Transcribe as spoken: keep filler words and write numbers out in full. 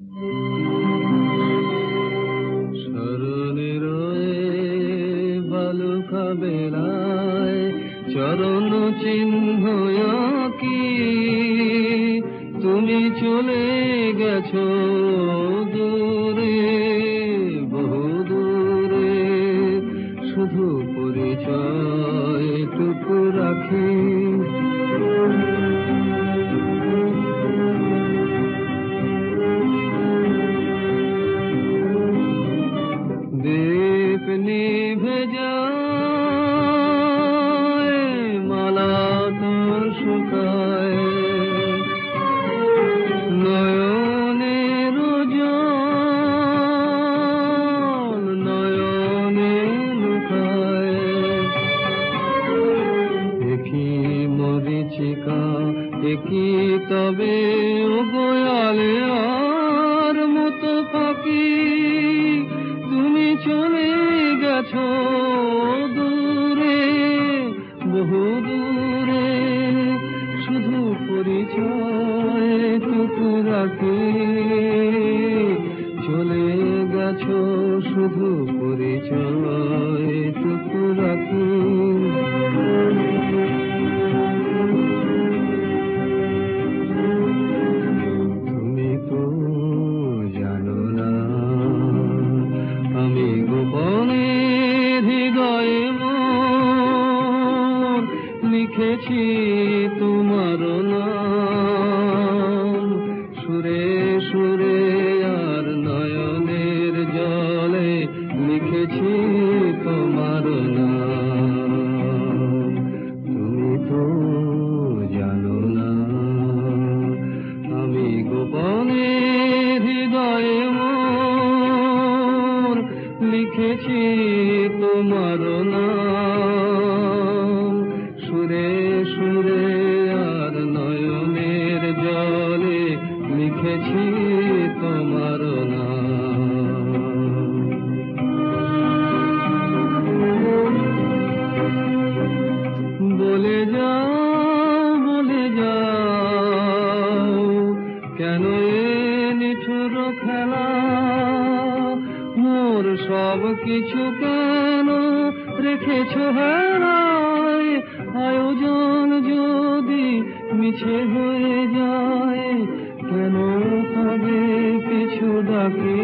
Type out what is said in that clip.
স্মরণে রয়ে বালুকা বেলায় চরণ চিহ্ন কি তুমি চলে গেছো দূরে, বহু দূরে, শুধু পরিচয় টুকু রাখি। দীপ নিভে যায়, মালা তোর শুকায়, নয়নের জল নয়নে লুকায়। দেখি মরিচিকা দেখি তবে ও গোয়ালে আর মতো ফাঁকি, তুমি চলে গেছো দূরে, বহু দূরে, শুধু পরিচয় টুকু রাখি। চলে গেছো শুধু পরিচয় টুকু রাখি। তুমি তো জানো না আমি গোপনে হৃদয়ে মন লিখেছি তোমার নাম, সুরে সুরে আর নয়নের জলে লিখেছি তোমার নাম। তুমি তো জানো না আমি গোপনে হৃদয়ে মোর লিখেছি তোমার নাম, সুরে সুরে আর নয়নের জলে লিখেছি তোমার নাম। বলে যাও বলে যাও কেন এ নিঠুর খেলা, মোর সব কিছু কেন রেখেছো হারায়। আয়োজন যদি মিছে হয়ে যায়, কেন তবে কিছু ডাকি